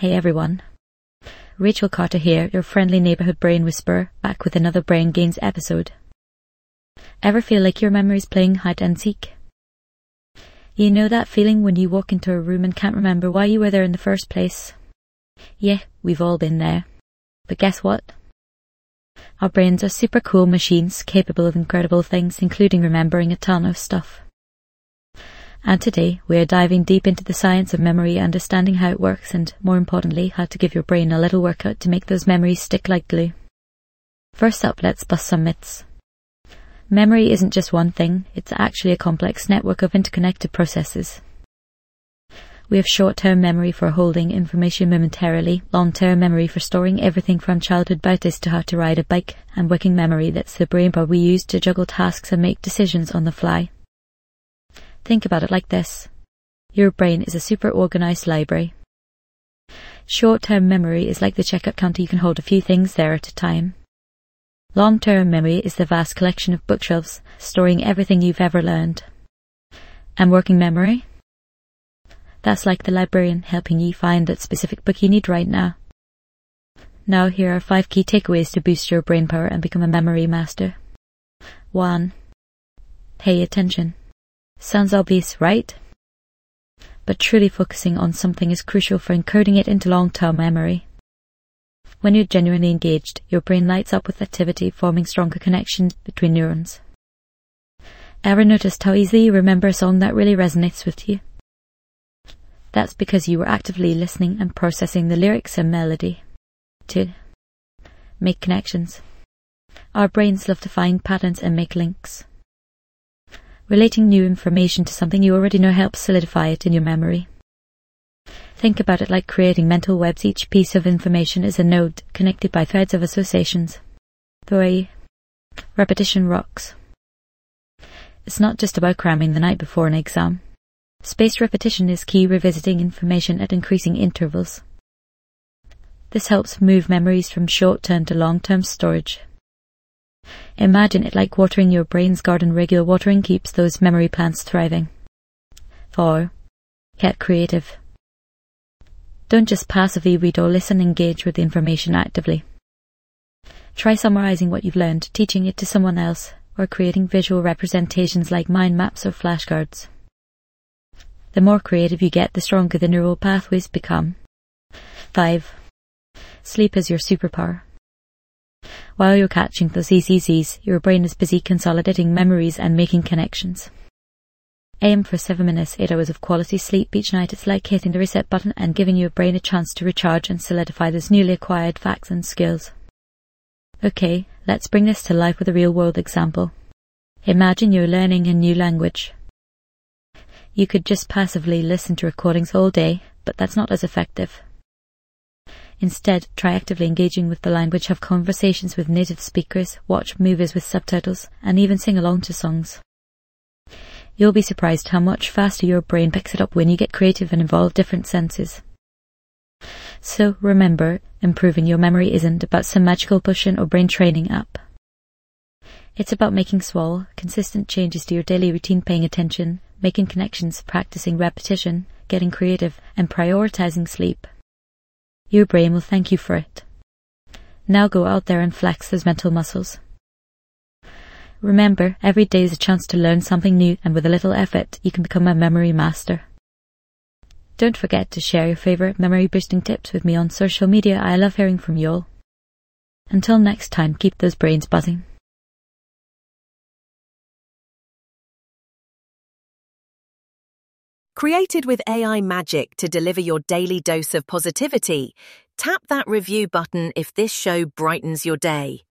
Hey everyone, Rachel Carter here, your friendly neighbourhood brain whisperer, back with another Brain Gains episode. Ever feel like your memory's playing hide and seek? You know that feeling when you walk into a room and can't remember why you were there in the first place? Yeah, we've all been there. But guess what? Our brains are super cool machines capable of incredible things, including remembering a ton of stuff. And today, we are diving deep into the science of memory, understanding how it works and, more importantly, how to give your brain a little workout to make those memories stick like glue. First up, let's bust some myths. Memory isn't just one thing, it's actually a complex network of interconnected processes. We have short-term memory for holding information momentarily, long-term memory for storing everything from childhood bautas to how to ride a bike, and working memory that's the brain power we use to juggle tasks and make decisions on the fly. Think about it like this. Your brain is a super organised library. Short-term memory is like the checkout counter, you can hold a few things there at a time. Long-term memory is the vast collection of bookshelves, storing everything you've ever learned. And working memory? That's like the librarian helping you find that specific book you need right now. Now here are 5 key takeaways to boost your brain power and become a memory master. 1. Pay attention. Sounds obvious, right? But truly focusing on something is crucial for encoding it into long-term memory. When you're genuinely engaged, your brain lights up with activity, forming stronger connections between neurons. Ever noticed how easily you remember a song that really resonates with you? That's because you were actively listening and processing the lyrics and melody. 2. Make connections. Our brains love to find patterns and make links. Relating new information to something you already know helps solidify it in your memory. Think about it like creating mental webs. Each piece of information is a node connected by threads of associations. 3. Repetition rocks. It's not just about cramming the night before an exam. Spaced repetition is key, revisiting information at increasing intervals. This helps move memories from short-term to long-term storage. Imagine it like watering your brain's garden. Regular watering keeps those memory plants thriving. 4. Get creative. Don't just passively read or listen, engage with the information actively. Try summarizing what you've learned, teaching it to someone else, or creating visual representations like mind maps or flashcards. The more creative you get, the stronger the neural pathways become. 5. Sleep is your superpower. While you're catching those ECCs, your brain is busy consolidating memories and making connections. Aim for 7 minutes, 8 hours of quality sleep each night. It's like hitting the reset button and giving your brain a chance to recharge and solidify those newly acquired facts and skills. Okay, let's bring this to life with a real-world example. Imagine you're learning a new language. You could just passively listen to recordings all day, but that's not as effective. Instead, try actively engaging with the language, have conversations with native speakers, watch movies with subtitles, and even sing along to songs. You'll be surprised how much faster your brain picks it up when you get creative and involve different senses. So remember, improving your memory isn't about some magical potion or brain training app. It's about making small, consistent changes to your daily routine, paying attention, making connections, practicing repetition, getting creative, and prioritizing sleep. Your brain will thank you for it. Now go out there and flex those mental muscles. Remember, every day is a chance to learn something new, and with a little effort, you can become a memory master. Don't forget to share your favourite memory-boosting tips with me on social media. I love hearing from you all. Until next time, keep those brains buzzing. Created with AI magic to deliver your daily dose of positivity, tap that review button if this show brightens your day.